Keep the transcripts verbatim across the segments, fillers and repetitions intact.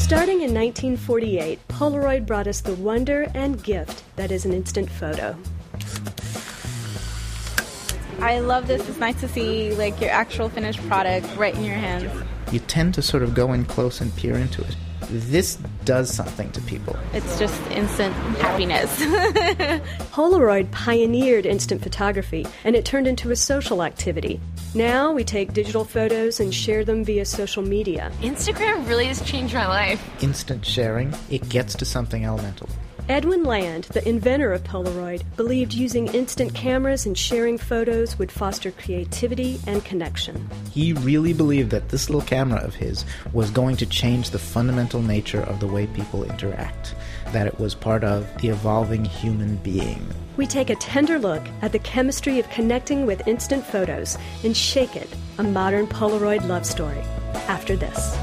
Starting in nineteen forty-eight, Polaroid brought us the wonder and gift that is an instant photo. I love this. It's nice to see like your actual finished product right in your hands. You tend to sort of go in close and peer into it. This does something to people. It's just instant happiness. Polaroid pioneered instant photography, and it turned into a social activity. Now we take digital photos and share them via social media. Instagram really has changed my life. Instant sharing, it gets to something elemental. Edwin Land, the inventor of Polaroid, believed using instant cameras and sharing photos would foster creativity and connection. He really believed that this little camera of his was going to change the fundamental nature of the way people interact, that it was part of the evolving human being. We take a tender look at the chemistry of connecting with instant photos in Shake It, a modern Polaroid love story, after this.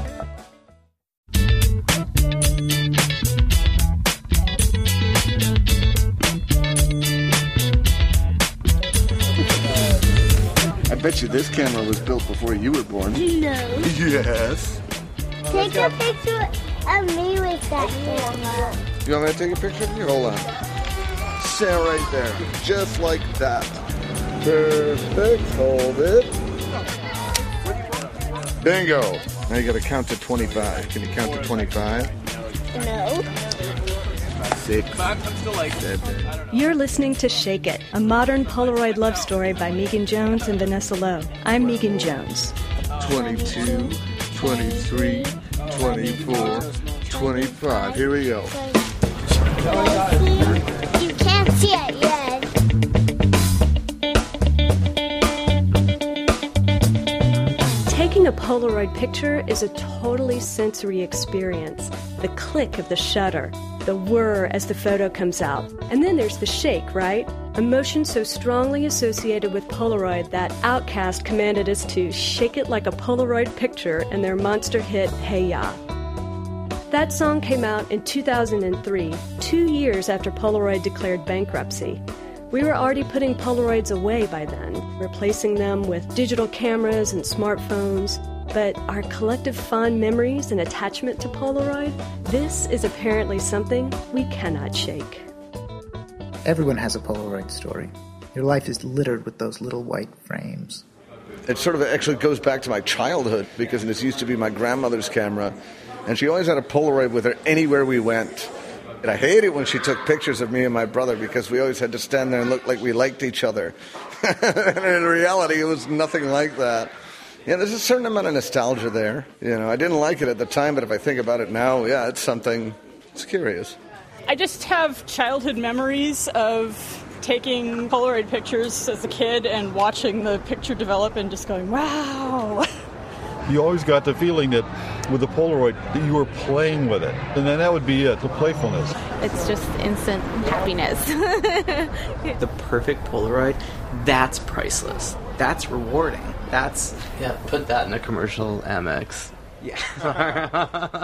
I bet you this camera was built before you were born. No. Yes. Take a picture of me with that camera. You want me to take a picture of you? Hold on. Stand right there. Just like that. Perfect. Hold it. Bingo. Now you got to count to twenty-five. Can you count to twenty-five? No. Six, seven. You're listening to Shake It, a modern Polaroid love story by Megan Jones and Vanessa Lowe. I'm Megan Jones. twenty-two, twenty-three, twenty-four, twenty-five. Here we go. You can't see it yet. Taking a Polaroid picture is a totally sensory experience. The click of the shutter, the whir as the photo comes out. And then there's the shake, right? A motion so strongly associated with Polaroid that Outkast commanded us to shake it like a Polaroid picture in their monster hit, Hey Ya. That song came out in two thousand three, two years after Polaroid declared bankruptcy. We were already putting Polaroids away by then, replacing them with digital cameras and smartphones. But our collective fond memories and attachment to Polaroid, this is apparently something we cannot shake. Everyone has a Polaroid story. Your life is littered with those little white frames. It sort of actually goes back to my childhood because this used to be my grandmother's camera, and she always had a Polaroid with her anywhere we went. And I hated when she took pictures of me and my brother because we always had to stand there and look like we liked each other. And in reality, it was nothing like that. Yeah, there's a certain amount of nostalgia there. You know, I didn't like it at the time, but if I think about it now, yeah, it's something, it's curious. I just have childhood memories of taking Polaroid pictures as a kid and watching the picture develop and just going, wow. You always got the feeling that with the Polaroid that you were playing with it. And then that would be it, the playfulness. It's just instant happiness. The perfect Polaroid, that's priceless. That's rewarding. That's... Yeah, put that in a commercial, Amex. Yeah.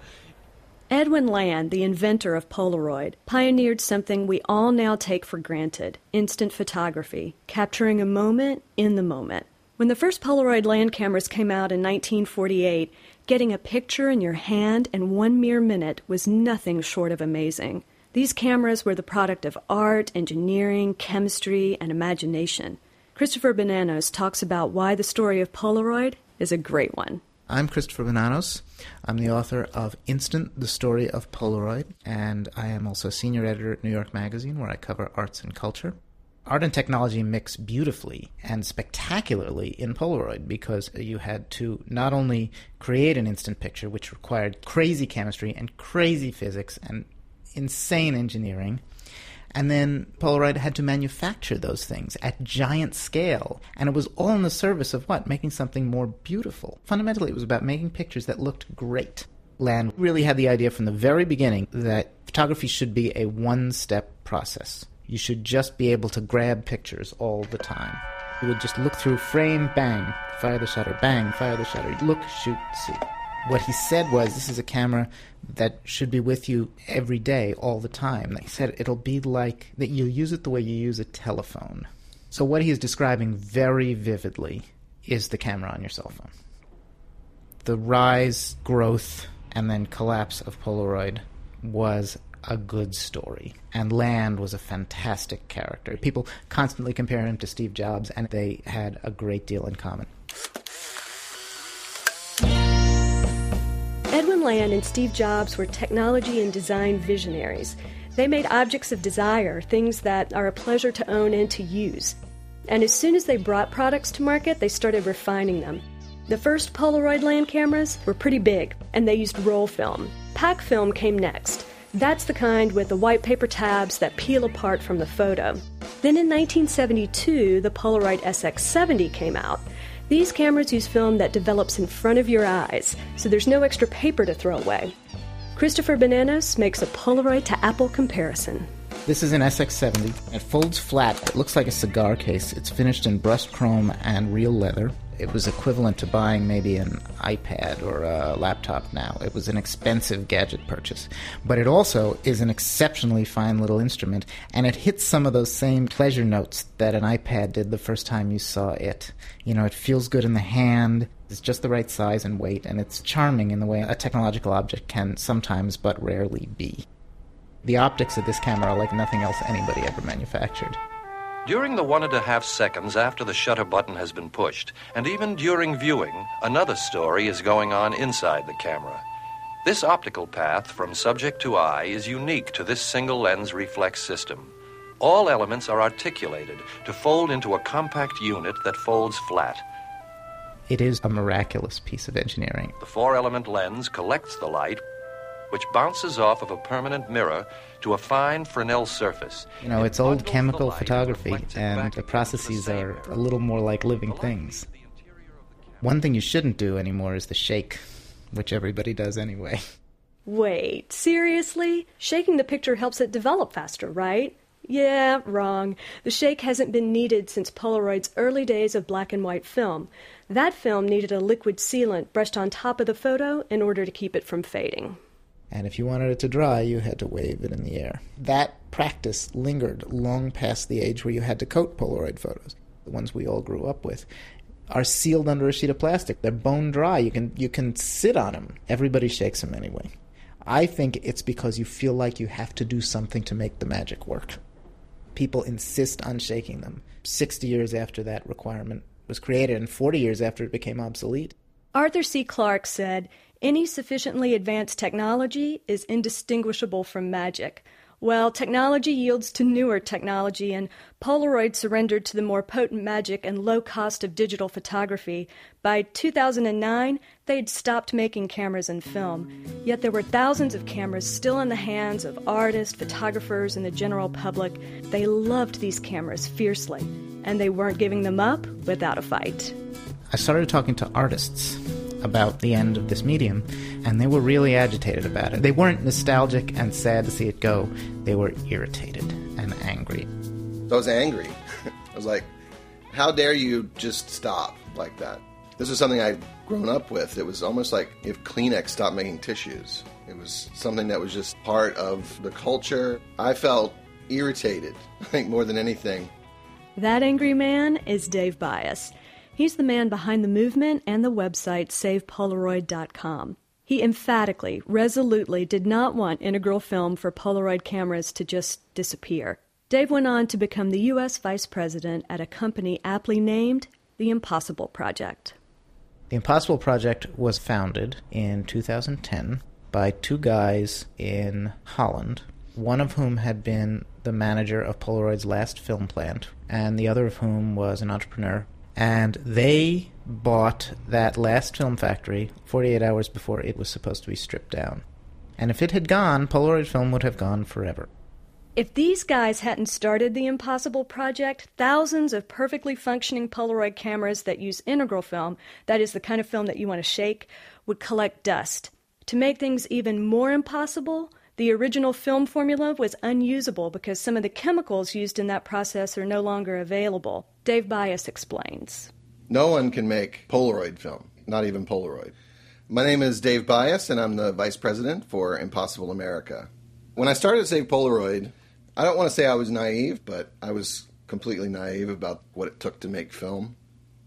Edwin Land, the inventor of Polaroid, pioneered something we all now take for granted, instant photography, capturing a moment in the moment. When the first Polaroid land cameras came out in nineteen forty-eight, getting a picture in your hand in one mere minute was nothing short of amazing. These cameras were the product of art, engineering, chemistry, and imagination. Christopher Bananos talks about why the story of Polaroid is a great one. I'm Christopher Bananos. I'm the author of Instant, the Story of Polaroid, and I am also senior editor at New York Magazine, where I cover arts and culture. Art and technology mix beautifully and spectacularly in Polaroid because you had to not only create an instant picture, which required crazy chemistry and crazy physics and insane engineering, and then Polaroid had to manufacture those things at giant scale. And it was all in the service of what? Making something more beautiful. Fundamentally, it was about making pictures that looked great. Land really had the idea from the very beginning that photography should be a one-step process. You should just be able to grab pictures all the time. You would just look through, frame, bang, fire the shutter, bang, fire the shutter, look, shoot, see. What he said was, this is a camera that should be with you every day, all the time. He said it'll be like that you'll use it the way you use a telephone. So what he is describing very vividly is the camera on your cell phone. The rise, growth, and then collapse of Polaroid was a good story. And Land was a fantastic character. People constantly compare him to Steve Jobs, and they had a great deal in common. Edwin Land and Steve Jobs were technology and design visionaries. They made objects of desire, things that are a pleasure to own and to use. And as soon as they brought products to market, they started refining them. The first Polaroid Land cameras were pretty big, and they used roll film. Pack film came next. That's the kind with the white paper tabs that peel apart from the photo. Then in nineteen seventy-two, the Polaroid S X seventy came out. These cameras use film that develops in front of your eyes, so there's no extra paper to throw away. Christopher Bananos makes a Polaroid to Apple comparison. This is an S X seventy. It folds flat. It looks like a cigar case. It's finished in brushed chrome and real leather. It was equivalent to buying maybe an iPad or a laptop now. It was an expensive gadget purchase. But it also is an exceptionally fine little instrument, and it hits some of those same pleasure notes that an iPad did the first time you saw it. You know, it feels good in the hand, it's just the right size and weight, and it's charming in the way a technological object can sometimes but rarely be. The optics of this camera are like nothing else anybody ever manufactured. During the one and a half seconds after the shutter button has been pushed, and even during viewing, another story is going on inside the camera. This optical path from subject to eye is unique to this single lens reflex system. All elements are articulated to fold into a compact unit that folds flat. It is a miraculous piece of engineering. The four-element lens collects the light, which bounces off of a permanent mirror to a fine Fresnel surface. You know, it's old chemical photography, and the processes are a little more like living things. One thing you shouldn't do anymore is the shake, which everybody does anyway. Wait, seriously? Shaking the picture helps it develop faster, right? Yeah, wrong. The shake hasn't been needed since Polaroid's early days of black and white film. That film needed a liquid sealant brushed on top of the photo in order to keep it from fading. And if you wanted it to dry, you had to wave it in the air. That practice lingered long past the age where you had to coat Polaroid photos. The ones we all grew up with are sealed under a sheet of plastic. They're bone dry. You can you can sit on them. Everybody shakes them anyway. I think it's because you feel like you have to do something to make the magic work. People insist on shaking them. Sixty years after that requirement was created and forty years after it became obsolete. Arthur C. Clarke said, "Any sufficiently advanced technology is indistinguishable from magic." Well, technology yields to newer technology, and Polaroid surrendered to the more potent magic and low cost of digital photography. By two thousand nine, they'd stopped making cameras and film. Yet there were thousands of cameras still in the hands of artists, photographers, and the general public. They loved these cameras fiercely, and they weren't giving them up without a fight. I started talking to artists about the end of this medium, and they were really agitated about it. They weren't nostalgic and sad to see it go. They were irritated and angry. I was angry. I was like, how dare you just stop like that? This was something I'd grown up with. It was almost like if Kleenex stopped making tissues. It was something that was just part of the culture. I felt irritated, I think, more than anything. That angry man is Dave Bias. He's the man behind the movement and the website save polaroid dot com. He emphatically, resolutely did not want integral film for Polaroid cameras to just disappear. Dave went on to become the U S vice president at a company aptly named The Impossible Project. The Impossible Project was founded in two thousand ten by two guys in Holland, one of whom had been the manager of Polaroid's last film plant, and the other of whom was an entrepreneur. And they bought that last film factory forty-eight hours before it was supposed to be stripped down. And if it had gone, Polaroid film would have gone forever. If these guys hadn't started the Impossible Project, thousands of perfectly functioning Polaroid cameras that use integral film, that is the kind of film that you want to shake, would collect dust. To make things even more impossible, the original film formula was unusable because some of the chemicals used in that process are no longer available. Dave Bias explains. No one can make Polaroid film, not even Polaroid. My name is Dave Bias, and I'm the vice president for Impossible America. When I started Save Polaroid, I don't want to say I was naive, but I was completely naive about what it took to make film.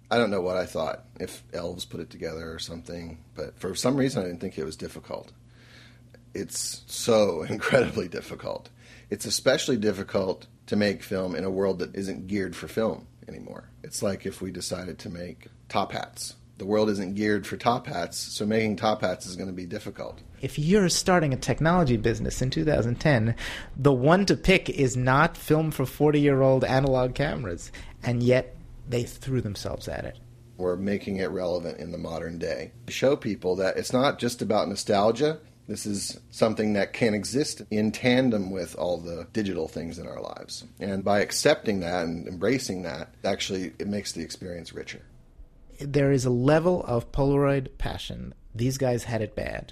I don't know what I thought, if elves put it together or something, but for some reason I didn't think it was difficult. It's so incredibly difficult. It's especially difficult to make film in a world that isn't geared for film anymore. It's like if we decided to make top hats. The world isn't geared for top hats, so making top hats is going to be difficult. If you're starting a technology business in two thousand ten, the one to pick is not film for forty-year-old analog cameras, and yet they threw themselves at it. We're making it relevant in the modern day. To show people that it's not just about nostalgia. This is something that can exist in tandem with all the digital things in our lives. And by accepting that and embracing that, actually it makes the experience richer. There is a level of Polaroid passion. These guys had it bad.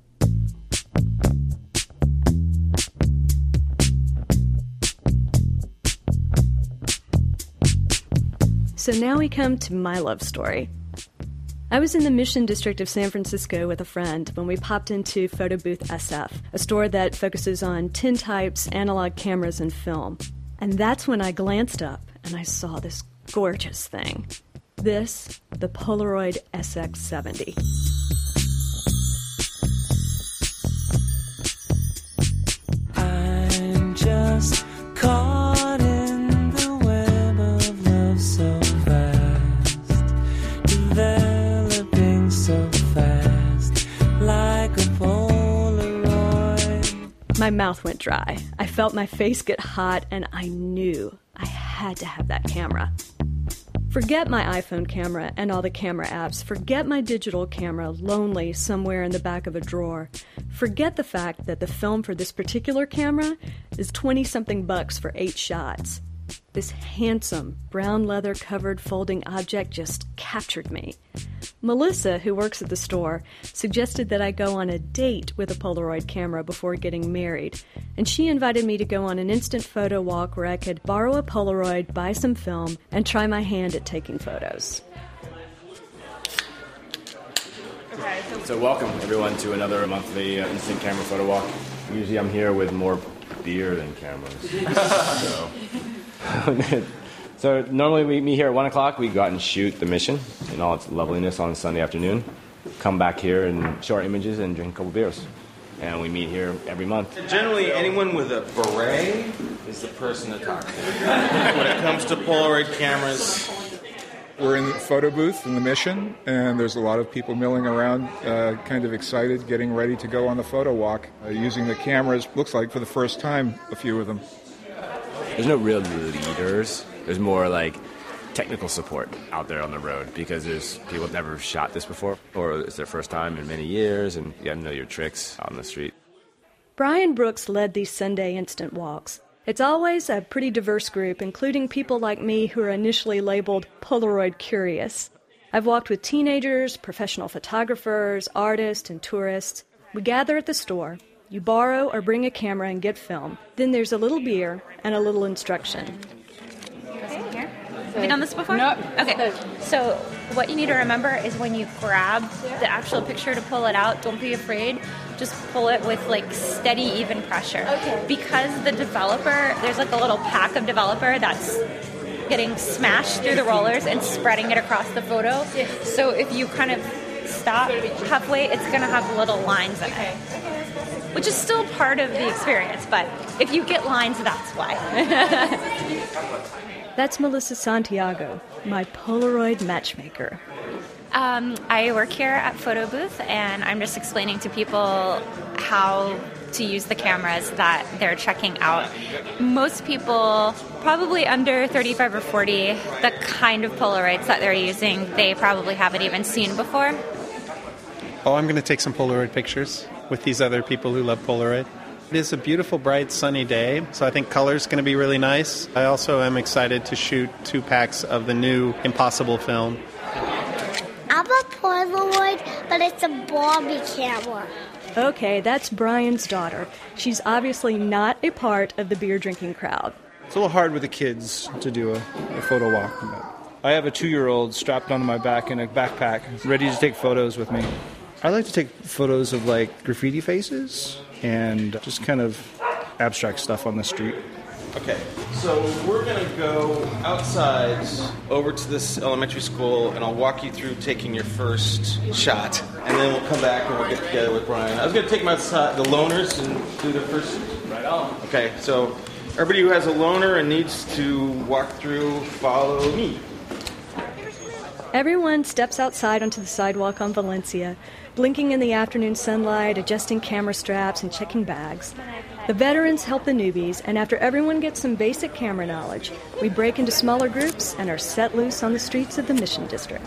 So now we come to my love story. I was in the Mission District of San Francisco with a friend when we popped into Photo Booth S F, a store that focuses on tintypes, analog cameras, and film. And that's when I glanced up and I saw this gorgeous thing. This, the Polaroid S X seventy. I'm just caught in the web of love so fast, developing so fast, like a Polaroid. My mouth went dry. I felt my face get hot, and I knew I had to have that camera. Forget my iPhone camera and all the camera apps. Forget my digital camera lonely somewhere in the back of a drawer. Forget the fact that the film for this particular camera is twenty-something bucks for eight shots. This handsome, brown leather-covered folding object just captured me. Melissa, who works at the store, suggested that I go on a date with a Polaroid camera before getting married, and she invited me to go on an instant photo walk where I could borrow a Polaroid, buy some film, and try my hand at taking photos. So welcome, everyone, to another monthly uh, instant camera photo walk. Usually I'm here with more beer than cameras. so... So normally we meet here at one o'clock. We go out and shoot the Mission in all its loveliness on Sunday afternoon. Come back here and show our images and drink a couple beers. And we meet here every month. Generally, anyone with a beret is the person to talk to. When it comes to Polaroid cameras, we're in the photo booth in the Mission, and there's a lot of people milling around, uh, kind of excited, getting ready to go on the photo walk, uh, using the cameras, looks like for the first time, a few of them. There's no real leaders. There's more like technical support out there on the road because there's people have never shot this before, or it's their first time in many years, and you gotta know your tricks out on the street. Brian Brooks led these Sunday instant walks. It's always a pretty diverse group, including people like me who are initially labeled Polaroid curious. I've walked with teenagers, professional photographers, artists, and tourists. We gather at the store. You borrow or bring a camera and get film. Then there's a little beer and a little instruction. Have you done this before? No. Okay. So what you need to remember is when you grab the actual picture to pull it out, don't be afraid. Just pull it with like steady, even pressure. Okay. Because the developer, there's like a little pack of developer that's getting smashed through the rollers and spreading it across the photo. So if you kind of stop halfway, it's going to have little lines in it. Which is still part of the experience, but if you get lines, that's why. That's Melissa Santiago, my Polaroid matchmaker. Um, I work here at Photo Booth, and I'm just explaining to people how to use the cameras that they're checking out. Most people, probably under thirty-five or forty, the kind of Polaroids that they're using, they probably haven't even seen before. Oh, I'm going to take some Polaroid pictures with these other people who love Polaroid. It is a beautiful, bright, sunny day, so I think color's going to be really nice. I also am excited to shoot two packs of the new Impossible film. I'm a Polaroid, but it's a Barbie camera. Okay, that's Brian's daughter. She's obviously not a part of the beer-drinking crowd. It's a little hard with the kids to do a, a photo walk. I have a two-year-old strapped onto my back in a backpack, ready to take photos with me. I like to take photos of, like, graffiti faces and just kind of abstract stuff on the street. Okay, so we're going to go outside over to this elementary school, and I'll walk you through taking your first shot, and then we'll come back and we'll get together with Brian. I was going to take my outside, the loners and do the first. Right on. Okay, so everybody who has a loner and needs to walk through, follow me. Everyone steps outside onto the sidewalk on Valencia, blinking in the afternoon sunlight, adjusting camera straps, and checking bags. The veterans help the newbies, and after everyone gets some basic camera knowledge, we break into smaller groups and are set loose on the streets of the Mission District.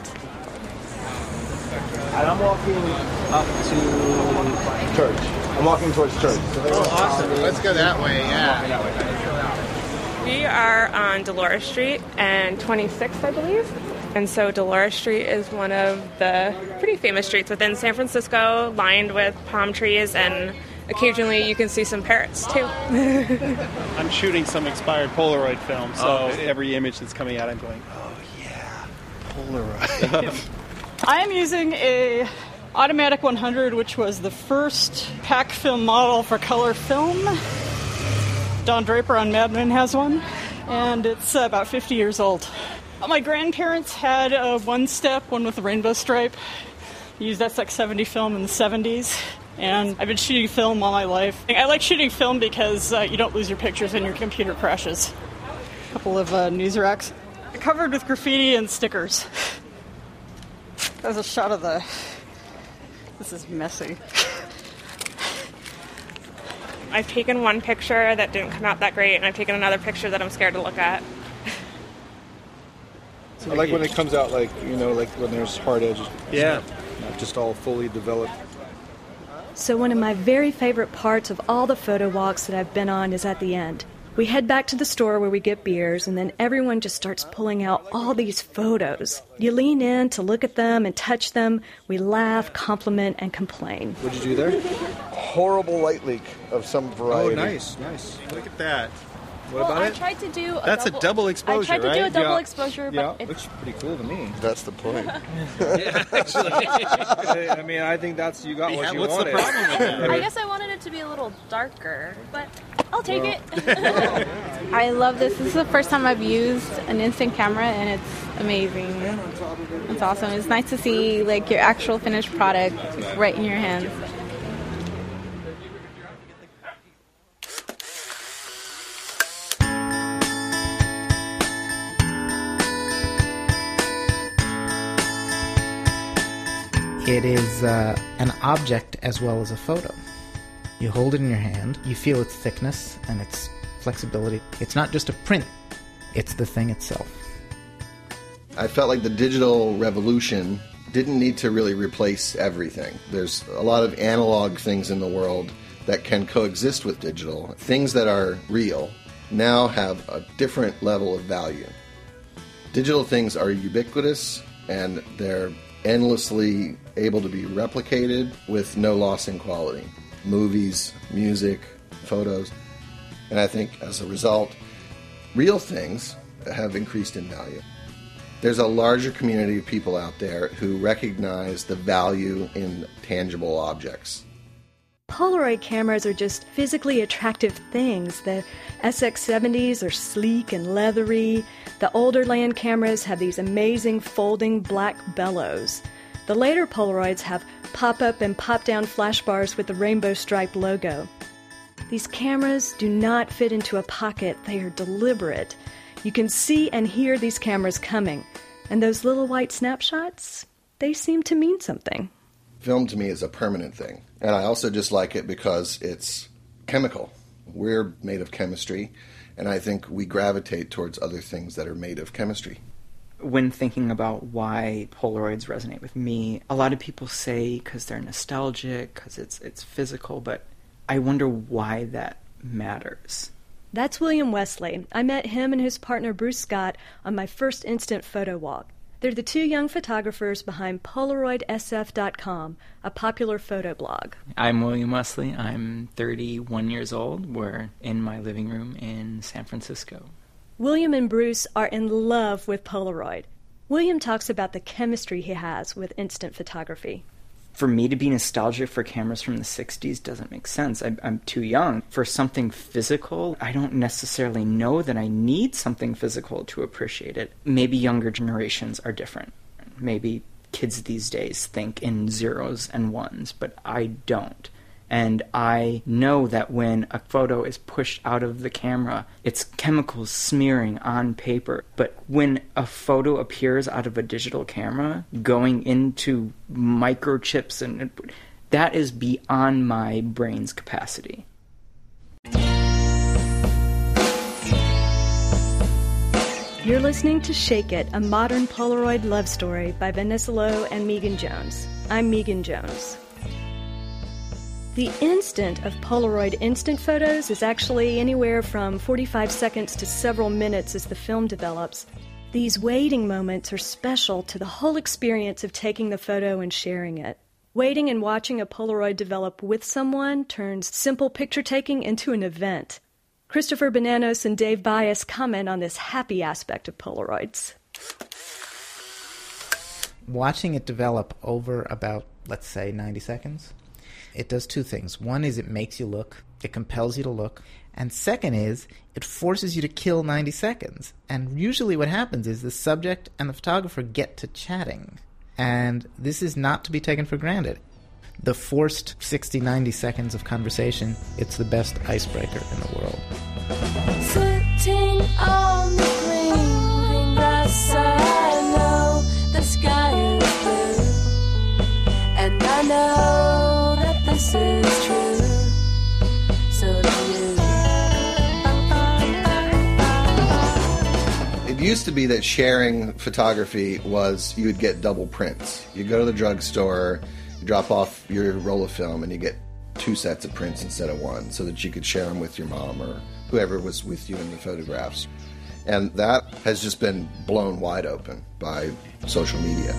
And I'm walking up to church. I'm walking towards church. So oh, awesome. Let's go that way, yeah. We are on Dolores Street and twenty-sixth, I believe. And so Dolores Street is one of the pretty famous streets within San Francisco, lined with palm trees, and occasionally you can see some parrots, too. I'm shooting some expired Polaroid film, so oh. every image that's coming out, I'm going, oh, yeah, Polaroid. I am using a Automatic one hundred, which was the first pack film model for color film. Don Draper on Mad Men has one, and it's uh, about fifty years old. My grandparents had a one-step, one with a rainbow stripe. I used S X seventy film in the seventies, and I've been shooting film all my life. I like shooting film because uh, you don't lose your pictures and your computer crashes. A couple of uh, news racks covered with graffiti and stickers. There's a shot of the... This is messy. I've taken one picture that didn't come out that great, and I've taken another picture that I'm scared to look at. I like when it comes out, like, you know, like when there's hard edges. Yeah. Not just all fully developed. So one of my very favorite parts of all the photo walks that I've been on is at the end. We head back to the store where we get beers, and then everyone just starts pulling out all these photos. You lean in to look at them and touch them. We laugh, compliment, and complain. What'd you do there? Horrible light leak of some variety. Oh, nice, nice. Look at that. What well, about I it? tried to do a That's double, a double exposure, I tried to right? do a double yeah. exposure, but yeah, it looks pretty cool to me. That's the point. yeah, actually. I mean, I think that's you got yeah, what you what's wanted. What's the problem with that? I guess I wanted it to be a little darker, but I'll take well. it. I love this. This is the first time I've used an instant camera, and it's amazing. It's awesome. It's nice to see like your actual finished product right in your hands. It is uh, an object as well as a photo. You hold it in your hand, you feel its thickness and its flexibility. It's not just a print, it's the thing itself. I felt like the digital revolution didn't need to really replace everything. There's a lot of analog things in the world that can coexist with digital. Things that are real now have a different level of value. Digital things are ubiquitous, and they're endlessly able to be replicated with no loss in quality. Movies, music, photos. And I think as a result, real things have increased in value. There's a larger community of people out there who recognize the value in tangible objects. Polaroid cameras are just physically attractive things. The S X seventies are sleek and leathery. The older land cameras have these amazing folding black bellows. The later Polaroids have pop-up and pop-down flash bars with the rainbow striped logo. These cameras do not fit into a pocket. They are deliberate. You can see and hear these cameras coming. And those little white snapshots, they seem to mean something. Film to me is a permanent thing. And I also just like it because it's chemical. We're made of chemistry, and I think we gravitate towards other things that are made of chemistry. When thinking about why Polaroids resonate with me, a lot of people say because they're nostalgic, because it's it's physical, but I wonder why that matters. That's William Wesley. I met him and his partner Bruce Scott on my first instant photo walk. They're the two young photographers behind Polaroid S F dot com, a popular photo blog. I'm William Wesley. I'm thirty-one years old. We're in my living room in San Francisco. William and Bruce are in love with Polaroid. William talks about the chemistry he has with instant photography. For me to be nostalgic for cameras from the sixties doesn't make sense. I, I'm too young. For something physical, I don't necessarily know that I need something physical to appreciate it. Maybe younger generations are different. Maybe kids these days think in zeros and ones, but I don't. And I know that when a photo is pushed out of the camera, it's chemicals smearing on paper. But when a photo appears out of a digital camera, going into microchips, and that is beyond my brain's capacity. You're listening to Shake It, a modern Polaroid love story by Vanessa Lowe and Megan Jones. I'm Megan Jones. The instant of Polaroid instant photos is actually anywhere from forty-five seconds to several minutes as the film develops. These waiting moments are special to the whole experience of taking the photo and sharing it. Waiting and watching a Polaroid develop with someone turns simple picture taking into an event. Christopher Bananos and Dave Bias comment on this happy aspect of Polaroids. Watching it develop over about, let's say, ninety seconds, it does two things. One is it makes you look, it compels you to look, and second is it forces you to kill ninety seconds. And usually what happens is the subject and the photographer get to chatting, and this is not to be taken for granted. The forced sixty, ninety seconds of conversation, it's the best icebreaker in the world. Sitting on the green grass, I know the sky is blue, and I know that this is true, so do you. It used to be that sharing photography was you would get double prints. You go to the drugstore, you drop off your roll of film, and you get two sets of prints instead of one, so that you could share them with your mom or whoever was with you in the photographs. And that has just been blown wide open by social media.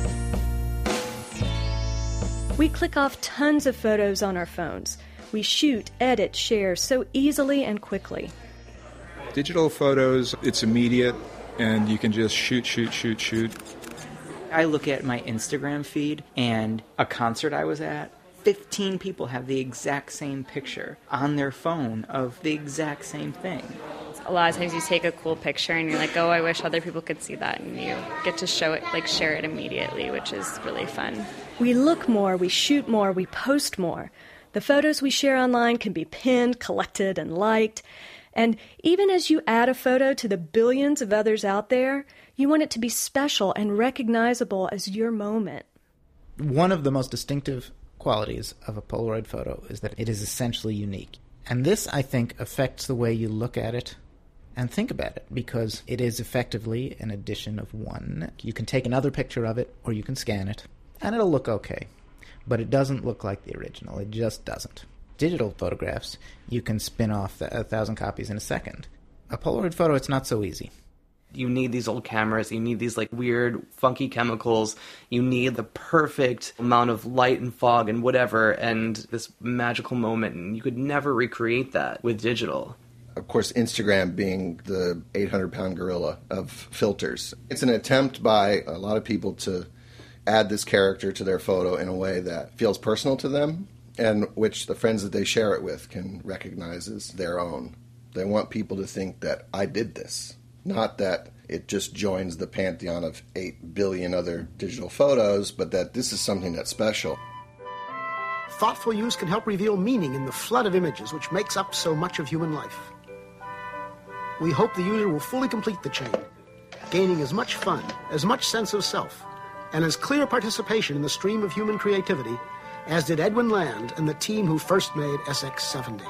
We click off tons of photos on our phones. We shoot, edit, share so easily and quickly. Digital photos, it's immediate, and you can just shoot, shoot, shoot, shoot. I look at my Instagram feed, and a concert I was at, fifteen people have the exact same picture on their phone of the exact same thing. A lot of times you take a cool picture and you're like, oh, I wish other people could see that, and you get to show it, like share it immediately, which is really fun. We look more, we shoot more, we post more. The photos we share online can be pinned, collected, and liked. And even as you add a photo to the billions of others out there, you want it to be special and recognizable as your moment. One of the most distinctive qualities of a Polaroid photo is that it is essentially unique. And this, I think, affects the way you look at it and think about it, because it is effectively an addition of one. You can take another picture of it, or you can scan it, and it'll look okay. But it doesn't look like the original. It just doesn't. Digital photographs, you can spin off a thousand copies in a second. A Polaroid photo, it's not so easy. You need these old cameras, you need these like weird, funky chemicals, you need the perfect amount of light and fog and whatever, and this magical moment, and you could never recreate that with digital. Of course, Instagram being the eight hundred pound gorilla of filters. It's an attempt by a lot of people to add this character to their photo in a way that feels personal to them, and which the friends that they share it with can recognize as their own. They want people to think that I did this. Not that it just joins the pantheon of eight billion other digital photos, but that this is something that's special. Thoughtful use can help reveal meaning in the flood of images which makes up so much of human life. We hope the user will fully complete the chain, gaining as much fun, as much sense of self, and as clear participation in the stream of human creativity as did Edwin Land and the team who first made S X seventy.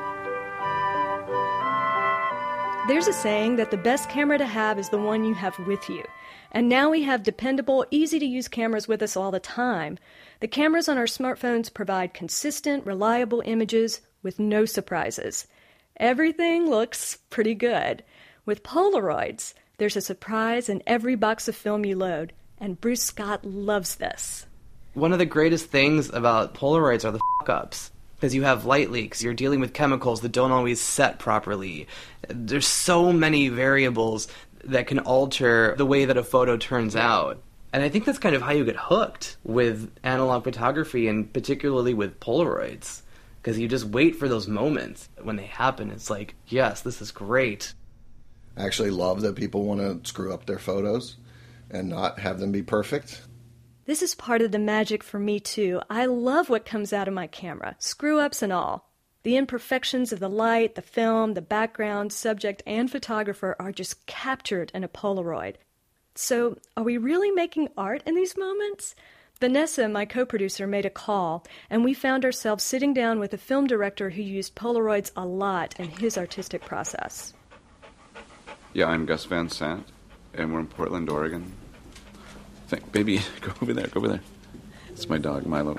There's a saying that the best camera to have is the one you have with you. And now we have dependable, easy-to-use cameras with us all the time. The cameras on our smartphones provide consistent, reliable images with no surprises. Everything looks pretty good. With Polaroids, there's a surprise in every box of film you load, and Bruce Scott loves this. One of the greatest things about Polaroids are the fuck-ups. Because you have light leaks, you're dealing with chemicals that don't always set properly. There's so many variables that can alter the way that a photo turns out. And I think that's kind of how you get hooked with analog photography, and particularly with Polaroids, because you just wait for those moments. When they happen, it's like, yes, this is great. I actually love that people want to screw up their photos and not have them be perfect. This is part of the magic for me, too. I love what comes out of my camera, screw-ups and all. The imperfections of the light, the film, the background, subject, and photographer are just captured in a Polaroid. So, are we really making art in these moments? Vanessa, my co-producer, made a call, and we found ourselves sitting down with a film director who used Polaroids a lot in his artistic process. Yeah, I'm Gus Van Sant, and we're in Portland, Oregon. Think, baby, go over there, go over there. It's my dog, Milo.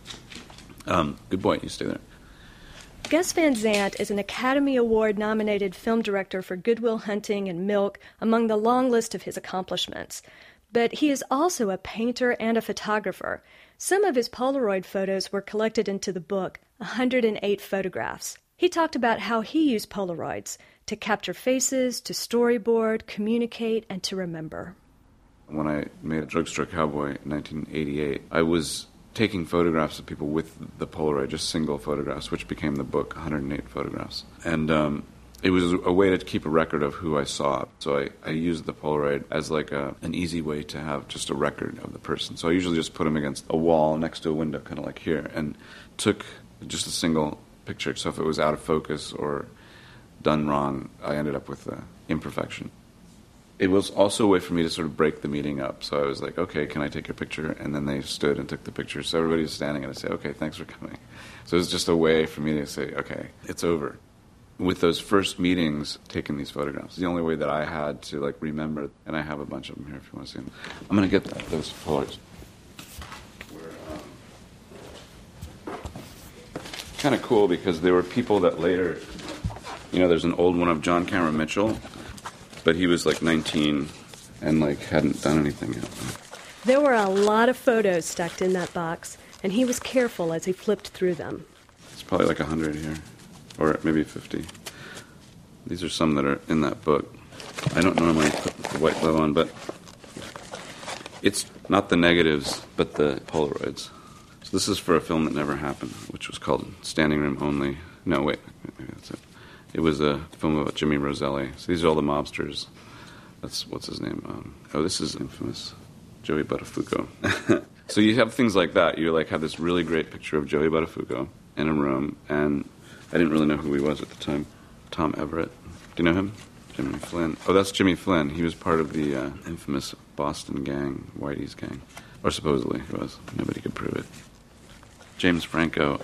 Um, good boy, you stay there. Gus Van Sant is an Academy Award-nominated film director for Good Will Hunting and Milk, among the long list of his accomplishments. But he is also a painter and a photographer. Some of his Polaroid photos were collected into the book, one hundred eight Photographs. He talked about how he used Polaroids to capture faces, to storyboard, communicate, and to remember. When I made Drugstore Cowboy in nineteen eighty-eight, I was taking photographs of people with the Polaroid, just single photographs, which became the book, one hundred eight Photographs. And um, it was a way to keep a record of who I saw. So I, I used the Polaroid as like a, an easy way to have just a record of the person. So I usually just put them against a wall next to a window, kind of like here, and took just a single picture. So if it was out of focus or done wrong, I ended up with an imperfection. It was also a way for me to sort of break the meeting up. So I was like, okay, can I take your picture? And then they stood and took the picture. So everybody was standing, and I'd say, okay, thanks for coming. So it was just a way for me to say, okay, it's over. With those first meetings, taking these photographs, the only way that I had to like remember, and I have a bunch of them here if you want to see them. I'm going to get that, those Polaroids. Um, kind of cool because there were people that later, you know, there's an old one of John Cameron Mitchell, but he was like nineteen and like hadn't done anything yet. There were a lot of photos stacked in that box, and he was careful as he flipped through them. It's probably like a hundred here, or maybe fifty. These are some that are in that book. I don't normally put the white glove on, but it's not the negatives, but the Polaroids. So this is for a film that never happened, which was called Standing Room Only. No, wait, maybe that's it. It was a film about Jimmy Roselli. So these are all the mobsters. That's, what's his name? Um, oh, this is infamous. Joey Buttafuoco. So you have things like that. You like have this really great picture of Joey Buttafuoco in a room, and I didn't really know who he was at the time. Tom Everett. Do you know him? Jimmy Flynn. Oh, that's Jimmy Flynn. He was part of the uh, infamous Boston gang, Whitey's gang. Or supposedly he was. Nobody could prove it. James Franco.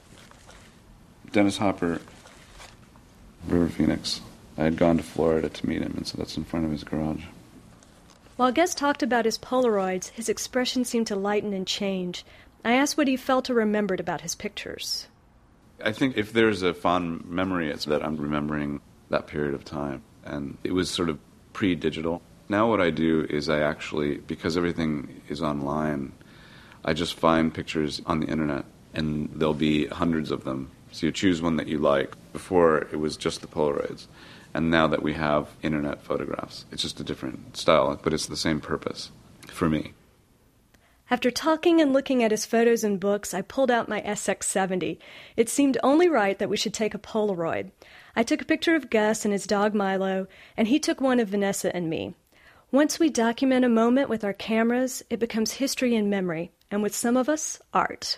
Dennis Hopper. River Phoenix. I had gone to Florida to meet him, and so that's in front of his garage. While Gus talked about his Polaroids, his expression seemed to lighten and change. I asked what he felt or remembered about his pictures. I think if there's a fond memory, it's that I'm remembering that period of time. And it was sort of pre-digital. Now what I do is I actually, because everything is online, I just find pictures on the internet, and there'll be hundreds of them. So you choose one that you like. Before, it was just the Polaroids. And now that we have internet photographs, it's just a different style, but it's the same purpose for me. After talking and looking at his photos and books, I pulled out my S X seventy. It seemed only right that we should take a Polaroid. I took a picture of Gus and his dog Milo, and he took one of Vanessa and me. Once we document a moment with our cameras, it becomes history and memory, and with some of us, art.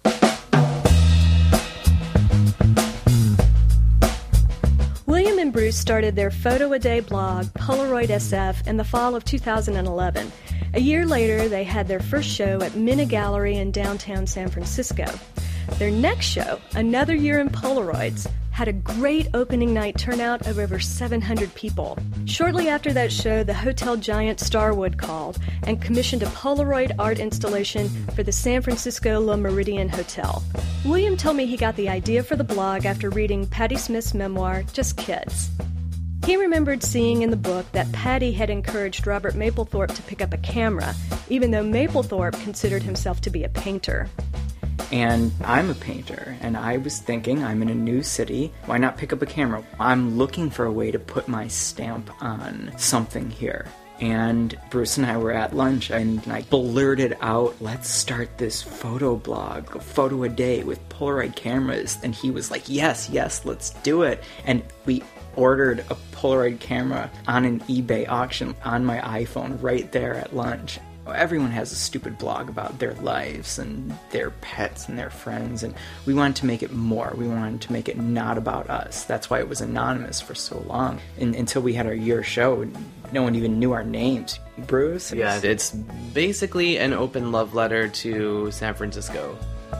William and Bruce started their photo-a-day blog, Polaroid S F, in the fall of two thousand eleven. A year later, they had their first show at Minna Gallery in downtown San Francisco. Their next show, Another Year in Polaroids, had a great opening night turnout of over seven hundred people. Shortly after that show, the hotel giant Starwood called and commissioned a Polaroid art installation for the San Francisco Le Méridien Hotel. William told me he got the idea for the blog after reading Patti Smith's memoir, Just Kids. He remembered seeing in the book that Patti had encouraged Robert Mapplethorpe to pick up a camera, even though Mapplethorpe considered himself to be a painter. And I'm a painter, and I was thinking, I'm in a new city, why not pick up a camera? I'm looking for a way to put my stamp on something here. And Bruce and I were at lunch, and I blurted out, let's start this photo blog, a photo a day with Polaroid cameras. And he was like, yes, yes, let's do it. And we ordered a Polaroid camera on an eBay auction on my iPhone right there at lunch. Everyone has a stupid blog about their lives and their pets and their friends, and we wanted to make it more. We wanted to make it not about us. That's why it was anonymous for so long. And until we had our year show, no one even knew our names. Bruce? Yeah, it's basically an open love letter to San Francisco.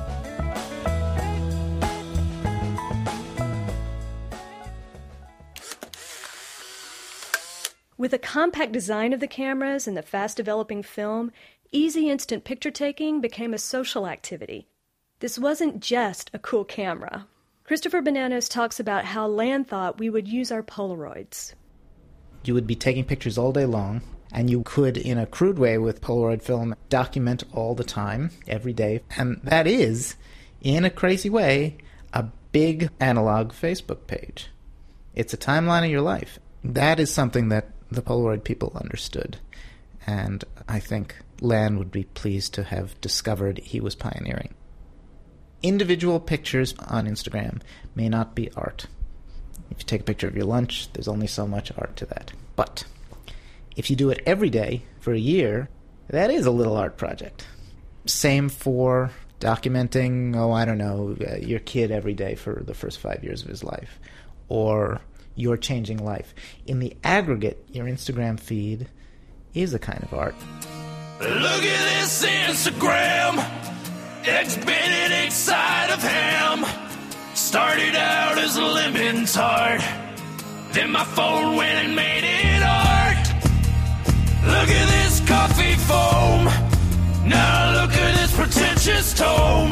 With the compact design of the cameras and the fast-developing film, easy instant picture taking became a social activity. This wasn't just a cool camera. Christopher Bananos talks about how Land thought we would use our Polaroids. You would be taking pictures all day long, and you could, in a crude way with Polaroid film, document all the time, every day. And that is, in a crazy way, a big analog Facebook page. It's a timeline of your life. That is something that the Polaroid people understood, and I think Land would be pleased to have discovered he was pioneering. Individual pictures on Instagram may not be art. If you take a picture of your lunch, there's only so much art to that. But if you do it every day for a year, that is a little art project. Same for documenting, oh, I don't know, uh, your kid every day for the first five years of his life, or your changing life. In the aggregate, your Instagram feed is a kind of art. Look at this Instagram. Eggs Benedict side of ham. Started out as a lemon tart. Then my phone went and made it art. Look at this coffee foam. Now look at this pretentious tome.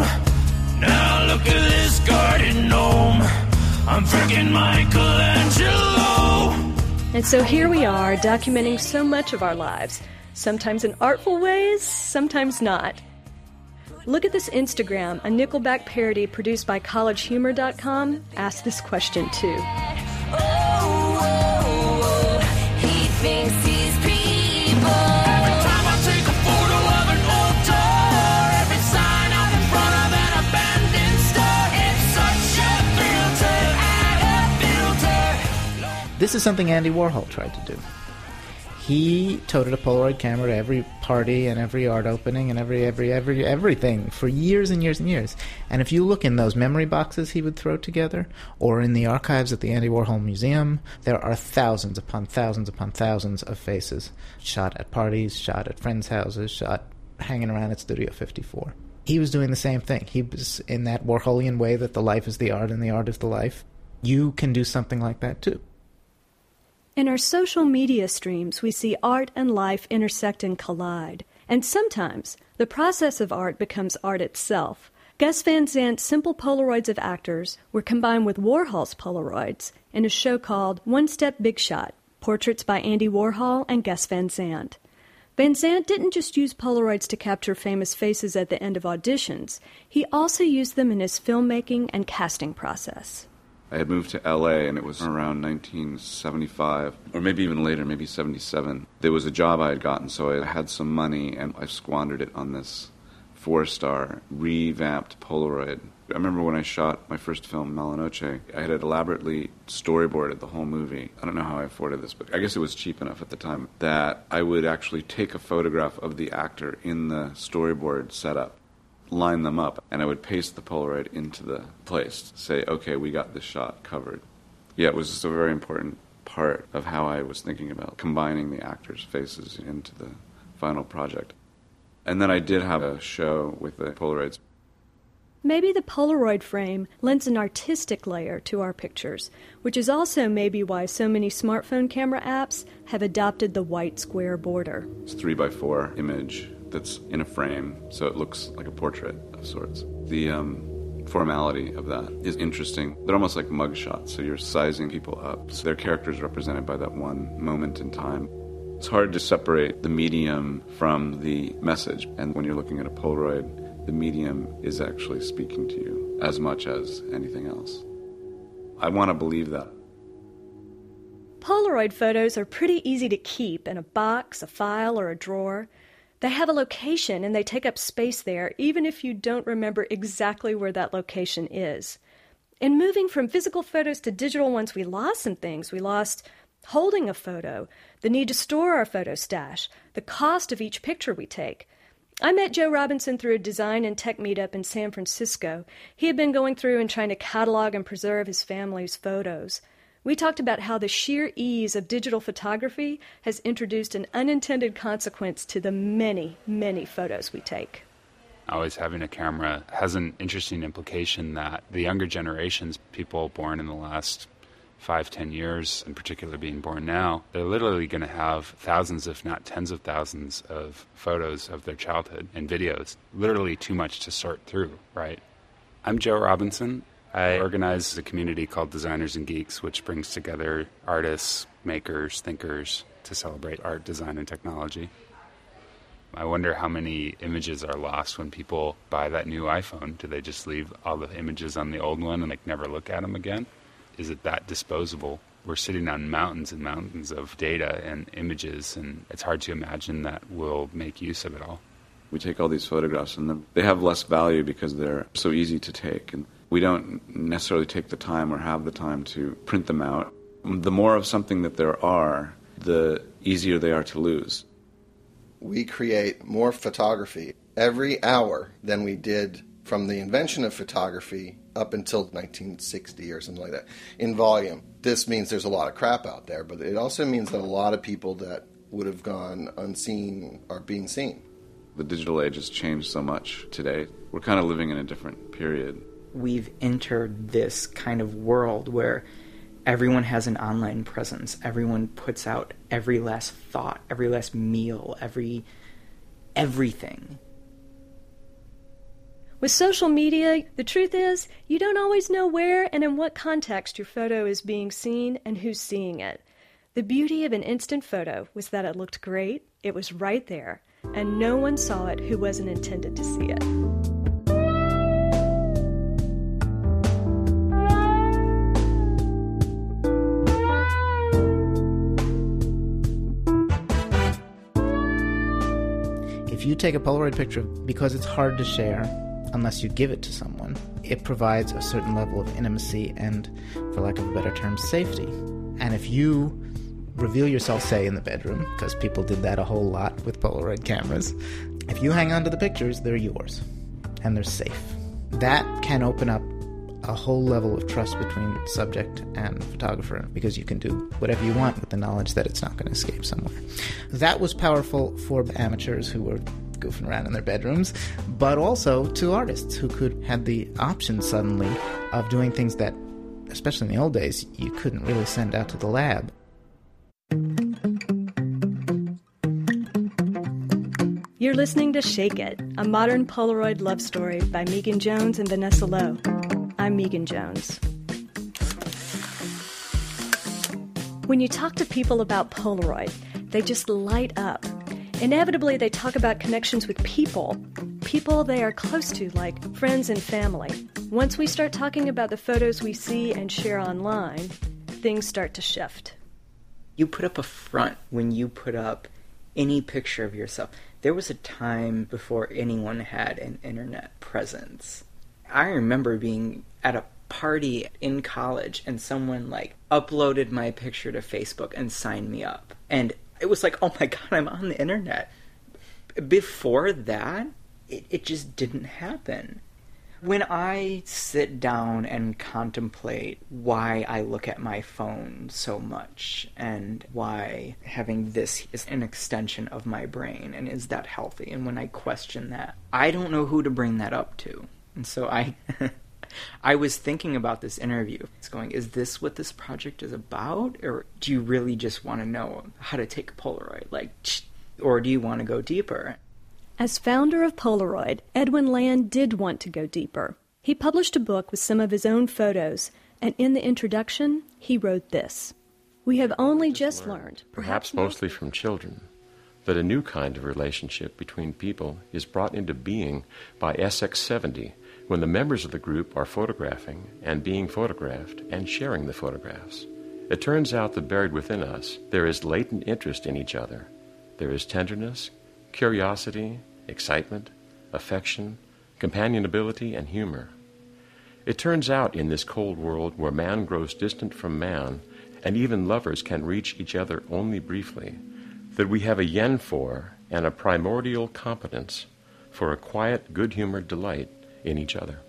Now look at this garden gnome. I'm freaking Michelangelo. And so here we are, documenting so much of our lives, sometimes in artful ways, sometimes not. Look at this Instagram, a Nickelback parody produced by college humor dot com, asked this question too. Oh, oh, oh, he thinks he's people. Every time I take a photo of an old door, every sign out in front of an abandoned store, it's such a thrill to add a filter. This is something Andy Warhol tried to do. He toted a Polaroid camera to every party and every art opening and every, every, every, everything for years and years and years. And if you look in those memory boxes he would throw together, or in the archives at the Andy Warhol Museum, there are thousands upon thousands upon thousands of faces shot at parties, shot at friends' houses, shot hanging around at Studio fifty-four. He was doing the same thing. He was in that Warholian way that the life is the art and the art is the life. You can do something like that too. In our social media streams, we see art and life intersect and collide. And sometimes, the process of art becomes art itself. Gus Van Sant's simple Polaroids of actors were combined with Warhol's Polaroids in a show called One Step Big Shot, Portraits by Andy Warhol and Gus Van Sant. Van Sant didn't just use Polaroids to capture famous faces at the end of auditions. He also used them in his filmmaking and casting process. I had moved to L A, and it was around nineteen seventy-five, or maybe even later, maybe seventy-seven. There was a job I had gotten, so I had some money, and I squandered it on this four-star, revamped Polaroid. I remember when I shot my first film, Malinoche, I had elaborately storyboarded the whole movie. I don't know how I afforded this, but I guess it was cheap enough at the time that I would actually take a photograph of the actor in the storyboard setup, line them up, and I would paste the Polaroid into the place, say, okay, we got this shot covered. Yeah, it was just a very important part of how I was thinking about combining the actors' faces into the final project. And then I did have a show with the Polaroids. Maybe the Polaroid frame lends an artistic layer to our pictures, which is also maybe why so many smartphone camera apps have adopted the white square border. It's a three by four image that's in a frame, so it looks like a portrait of sorts. The um, formality of that is interesting. They're almost like mug shots, so you're sizing people up. So their characters represented by that one moment in time. It's hard to separate the medium from the message, and when you're looking at a Polaroid, the medium is actually speaking to you as much as anything else. I want to believe that. Polaroid photos are pretty easy to keep in a box, a file, or a drawer. They have a location and they take up space there, even if you don't remember exactly where that location is. In moving from physical photos to digital ones, we lost some things. We lost holding a photo, the need to store our photo stash, the cost of each picture we take. I met Joe Robinson through a design and tech meetup in San Francisco. He had been going through and trying to catalog and preserve his family's photos. We talked about how the sheer ease of digital photography has introduced an unintended consequence to the many, many photos we take. Always having a camera has an interesting implication that the younger generations, people born in the last five, ten years, in particular being born now, they're literally going to have thousands, if not tens of thousands, of photos of their childhood and videos. Literally too much to sort through, right? I'm Joe Robinson. I organize a community called Designers and Geeks, which brings together artists, makers, thinkers to celebrate art, design, and technology. I wonder how many images are lost when people buy that new iPhone. Do they just leave all the images on the old one and like never look at them again? Is it that disposable? We're sitting on mountains and mountains of data and images, and it's hard to imagine that we'll make use of it all. We take all these photographs, and they have less value because they're so easy to take. And we don't necessarily take the time or have the time to print them out. The more of something that there are, the easier they are to lose. We create more photography every hour than we did from the invention of photography up until nineteen sixty or something like that, in volume. This means there's a lot of crap out there, but it also means that a lot of people that would have gone unseen are being seen. The digital age has changed so much today. We're kind of living in a different period. We've entered this kind of world where everyone has an online presence. Everyone puts out every last thought, every last meal, every everything. With social media, the truth is, you don't always know where and in what context your photo is being seen and who's seeing it. The beauty of an instant photo was that it looked great, it was right there, and no one saw it who wasn't intended to see it. If you take a Polaroid picture, because it's hard to share, unless you give it to someone, it provides a certain level of intimacy and, for lack of a better term, safety. And if you reveal yourself, say, in the bedroom, because people did that a whole lot with Polaroid cameras, if you hang on to the pictures, they're yours, and they're safe. That can open up a whole level of trust between subject and photographer, because you can do whatever you want with the knowledge that it's not going to escape somewhere. That was powerful for amateurs who were goofing around in their bedrooms, but also to artists who could have the option suddenly of doing things that, especially in the old days, you couldn't really send out to the lab. You're listening to Shake It, a modern Polaroid love story by Megan Jones and Vanessa Lowe. I'm Megan Jones. When you talk to people about Polaroid, they just light up. Inevitably, they talk about connections with people, people they are close to, like friends and family. Once we start talking about the photos we see and share online, things start to shift. You put up a front when you put up any picture of yourself. There was a time before anyone had an internet presence. I remember being at a party in college and someone like uploaded my picture to Facebook and signed me up. And it was like, oh my God, I'm on the internet. Before that, it, it just didn't happen. When I sit down and contemplate why I look at my phone so much and why having this is an extension of my brain and is that healthy, and when I question that, I don't know who to bring that up to. And so I I was thinking about this interview. It's going, is this what this project is about? Or do you really just want to know how to take a Polaroid? Like, or do you want to go deeper? As founder of Polaroid, Edwin Land did want to go deeper. He published a book with some of his own photos, and in the introduction, he wrote this. We have only just learned, perhaps mostly from children, that a new kind of relationship between people is brought into being by S X seventy, when the members of the group are photographing and being photographed and sharing the photographs. It turns out that buried within us, there is latent interest in each other. There is tenderness, curiosity, excitement, affection, companionability, and humor. It turns out in this cold world where man grows distant from man, and even lovers can reach each other only briefly, that we have a yen for and a primordial competence for a quiet, good-humored delight in each other.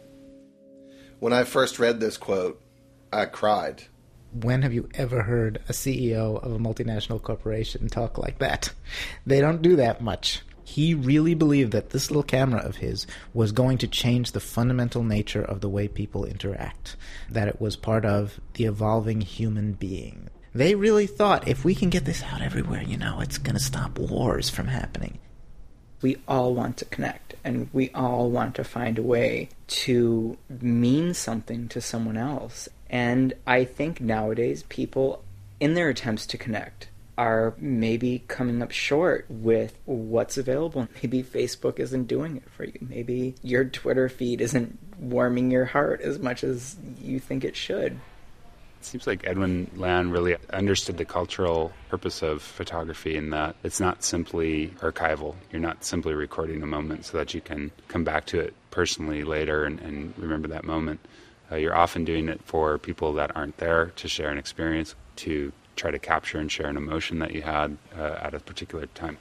When I first read this quote, I cried. When have you ever heard a C E O of a multinational corporation talk like that? They don't do that much. He really believed that this little camera of his was going to change the fundamental nature of the way people interact, that it was part of the evolving human being. They really thought, if we can get this out everywhere, you know, it's going to stop wars from happening. We all want to connect, and we all want to find a way to mean something to someone else. And I think nowadays people, in their attempts to connect, are maybe coming up short with what's available. Maybe Facebook isn't doing it for you. Maybe your Twitter feed isn't warming your heart as much as you think it should. It seems like Edwin Land really understood the cultural purpose of photography in that it's not simply archival. You're not simply recording a moment so that you can come back to it personally later and, and remember that moment. Uh, you're often doing it for people that aren't there to share an experience, to try to capture and share an emotion that you had uh, at a particular time.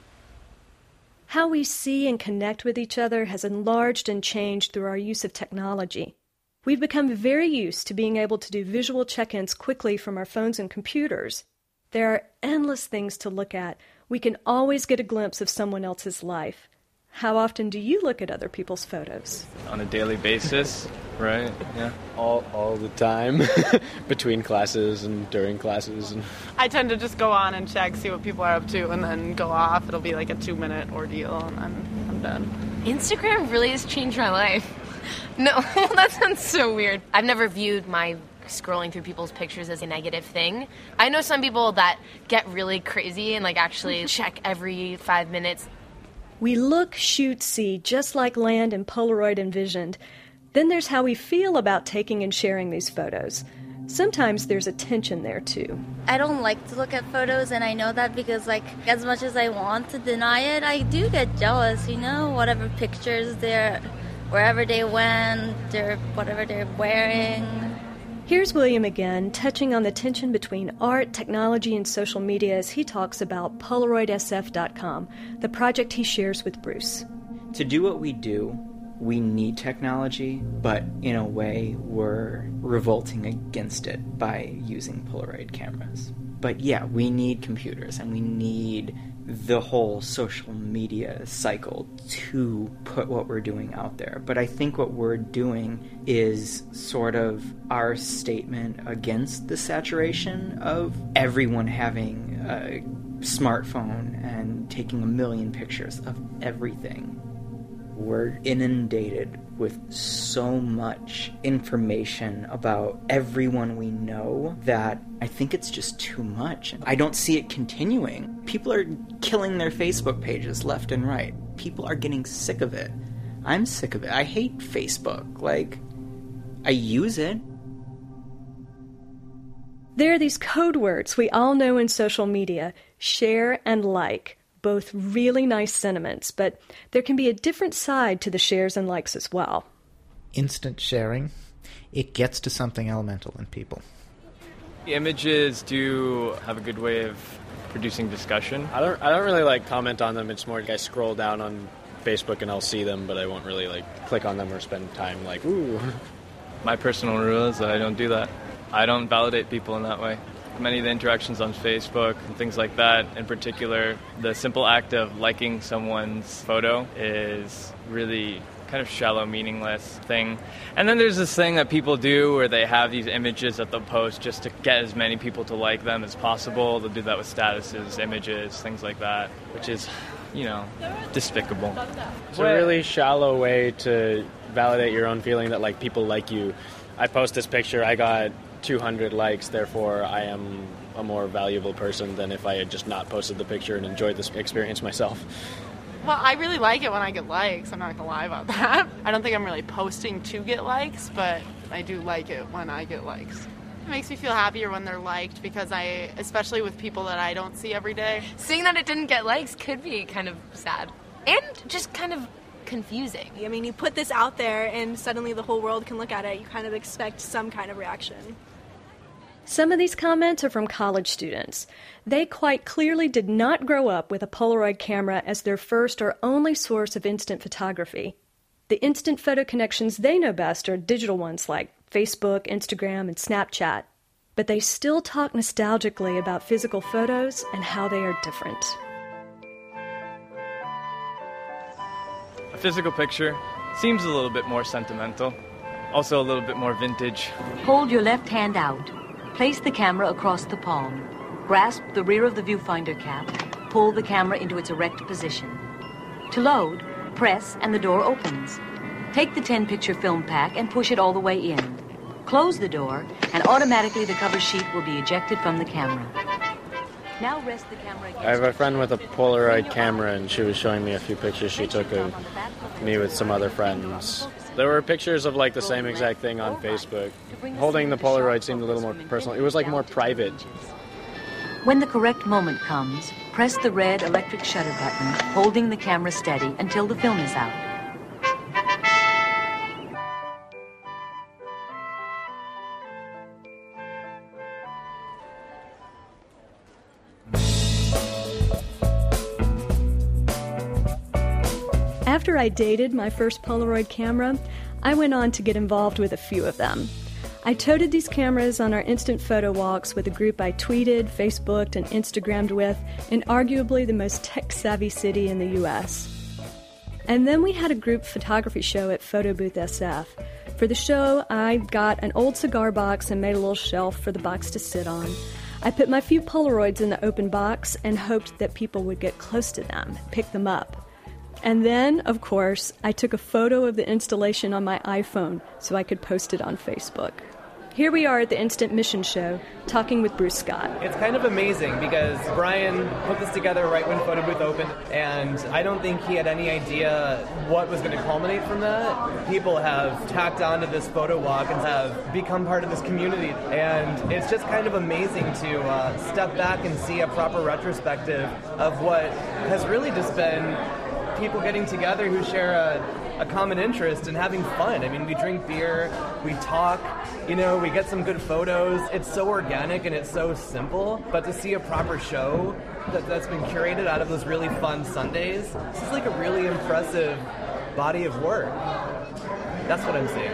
How we see and connect with each other has enlarged and changed through our use of technology. We've become very used to being able to do visual check-ins quickly from our phones and computers. There are endless things to look at. We can always get a glimpse of someone else's life. How often do you look at other people's photos? On a daily basis, right? Yeah. All all the time, between classes and during classes. And I tend to just go on and check, see what people are up to, and then go off. It'll be like a two-minute ordeal, and then I'm done. Instagram really has changed my life. No, that sounds so weird. I've never viewed my scrolling through people's pictures as a negative thing. I know some people that get really crazy and like actually check every five minutes. We look, shoot, see, just like Land and Polaroid envisioned. Then there's how we feel about taking and sharing these photos. Sometimes there's a tension there, too. I don't like to look at photos, and I know that because, like, as much as I want to deny it, I do get jealous, you know? Whatever pictures they're, wherever they went, they're, whatever they're wearing. Here's William again, touching on the tension between art, technology, and social media as he talks about Polaroid S F dot com, the project he shares with Bruce. To do what we do, we need technology, but in a way, we're revolting against it by using Polaroid cameras. But yeah, we need computers, and we need the whole social media cycle to put what we're doing out there. But I think what we're doing is sort of our statement against the saturation of everyone having a smartphone and taking a million pictures of everything. We're inundated with so much information about everyone we know that I think it's just too much. I don't see it continuing. People are killing their Facebook pages left and right. People are getting sick of it. I'm sick of it. I hate Facebook. Like, I use it. There are these code words we all know in social media: share and like. Both really nice sentiments, but there can be a different side to the shares and likes as well. Instant sharing, it gets to something elemental in people. Images do have a good way of producing discussion. I don't I don't really like comment on them. It's more like I scroll down on Facebook and I'll see them, but I won't really like click on them or spend time like, ooh. My personal rule is that I don't do that. I don't validate people in that way. Many of the interactions on Facebook and things like that, in particular, the simple act of liking someone's photo is really kind of shallow, meaningless thing. And then there's this thing that people do where they have these images that they'll post just to get as many people to like them as possible. They'll do that with statuses, images, things like that, which is, you know, despicable. It's a really shallow way to validate your own feeling that, like, people like you. I post this picture, I got two hundred likes, therefore I am a more valuable person than if I had just not posted the picture and enjoyed this experience myself. Well, I really like it when I get likes. I'm not going to lie about that. I don't think I'm really posting to get likes, but I do like it when I get likes. makes me feel happier when they're liked because I, especially with people that I don't see every day. Seeing that it didn't get likes could be kind of sad and just kind of confusing. I mean, you put this out there and suddenly the whole world can look at it. You kind of expect some kind of reaction. Some of these comments are from college students. They quite clearly did not grow up with a Polaroid camera as their first or only source of instant photography. The instant photo connections they know best are digital ones like Facebook, Instagram, and Snapchat. But they still talk nostalgically about physical photos and how they are different. A physical picture seems a little bit more sentimental, also a little bit more vintage. Hold your left hand out. Place the camera across the palm. Grasp the rear of the viewfinder cap. Pull the camera into its erect position. To load, press and the door opens. Take the ten picture film pack and push it all the way in. Close the door and automatically the cover sheet will be ejected from the camera. Now rest the camera against I have a friend with a Polaroid camera and she was showing me a few pictures she took of me with some other friends. There were pictures of like the same exact thing on Facebook. Holding the Polaroid seemed a little more personal. It was like more private. When the correct moment comes, press the red electric shutter button, holding the camera steady until the film is out. After I dated my first Polaroid camera, I went on to get involved with a few of them. I toted these cameras on our instant photo walks with a group I tweeted, Facebooked, and Instagrammed with in arguably the most tech-savvy city in the U S. And then we had a group photography show at Photo Booth S F. For the show, I got an old cigar box and made a little shelf for the box to sit on. I put my few Polaroids in the open box and hoped that people would get close to them, pick them up. And then, of course, I took a photo of the installation on my iPhone so I could post it on Facebook. Here we are at the Instant Mission Show, talking with Bruce Scott. It's kind of amazing because Brian put this together right when Photo Booth opened, and I don't think he had any idea what was going to culminate from that. People have tacked onto this photo walk and have become part of this community, and it's just kind of amazing to uh, step back and see a proper retrospective of what has really just been people getting together who share a, a common interest and having fun. I mean, we drink beer, we talk, you know, we get some good photos. It's so organic and it's so simple, but to see a proper show that, that's been curated out of those really fun Sundays, this is like a really impressive body of work. That's what I'm seeing.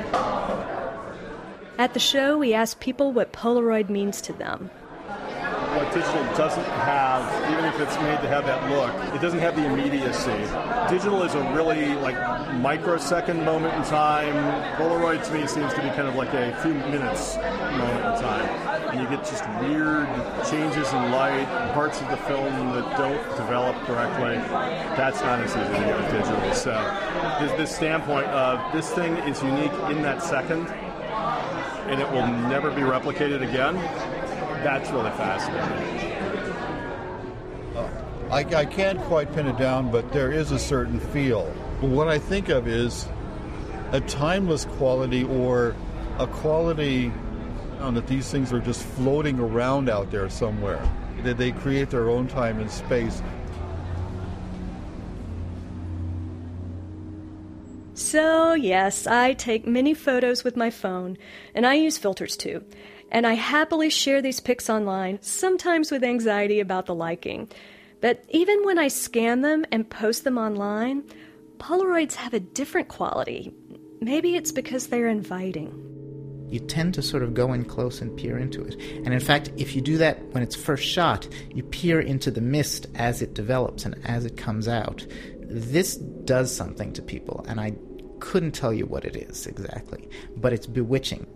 At the show, we asked people what Polaroid means to them. What digital doesn't have, even if it's made to have that look, it doesn't have the immediacy. Digital is a really like microsecond moment in time. Polaroid to me seems to be kind of like a few minutes moment in time. And you get just weird changes in light, parts of the film that don't develop correctly. That's not as easy to get with digital. So there's this standpoint of this thing is unique in that second and it will never be replicated again. That's really fascinating. Uh, I, I can't quite pin it down, but there is a certain feel. What I think of is a timeless quality or a quality um, that these things are just floating around out there somewhere, that they create their own time and space. So, yes, I take many photos with my phone, and I use filters too. And I happily share these pics online, sometimes with anxiety about the liking. But even when I scan them and post them online, Polaroids have a different quality. Maybe it's because they're inviting. You tend to sort of go in close and peer into it. And in fact, if you do that when it's first shot, you peer into the mist as it develops and as it comes out. This does something to people, and I couldn't tell you what it is exactly, but it's bewitching.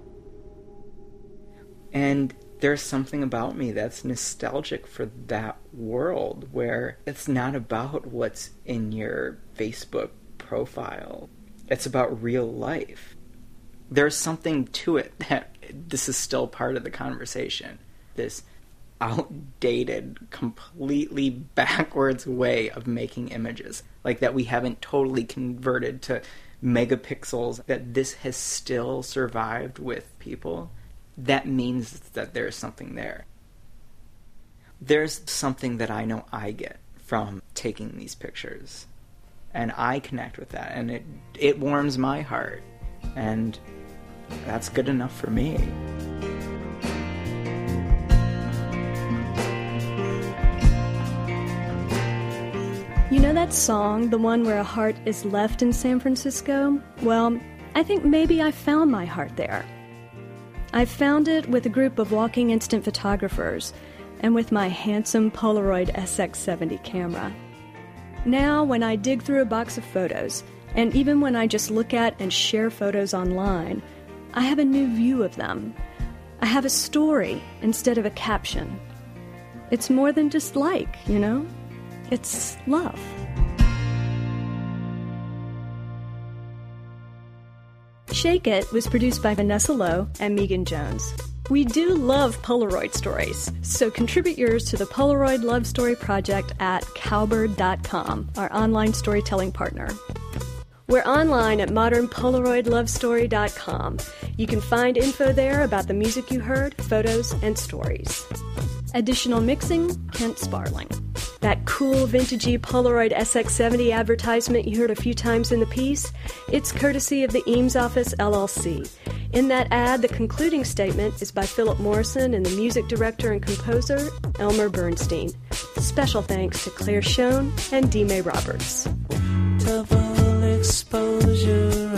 And there's something about me that's nostalgic for that world where it's not about what's in your Facebook profile. It's about real life. There's something to it that this is still part of the conversation. This outdated, completely backwards way of making images. Like that we haven't totally converted to megapixels, that this has still survived with people. that means that there's something there. There's something that I know I get from taking these pictures, and I connect with that, and it it warms my heart, and that's good enough for me. You know that song, the one where a heart is left in San Francisco? Well, I think maybe I found my heart there. I found it with a group of walking instant photographers and with my handsome Polaroid S X seventy camera. Now, when I dig through a box of photos, and even when I just look at and share photos online, I have a new view of them. I have a story instead of a caption. It's more than just like, you know? It's love. Shake It was produced by Vanessa Lowe and Megan Jones. We do love Polaroid stories, so contribute yours to the Polaroid Love Story Project at cowbird dot com, our online storytelling partner. We're online at modern polaroid love story dot com. You can find info there about the music you heard, photos, and stories. Additional mixing, Kent Sparling. That cool vintagey Polaroid S X seventy advertisement you heard a few times in the piece, it's courtesy of the Eames Office, L L C. In that ad, the concluding statement is by Philip Morrison and the music director and composer, Elmer Bernstein. Special thanks to Claire Schoen and D. May Roberts. Double exposure.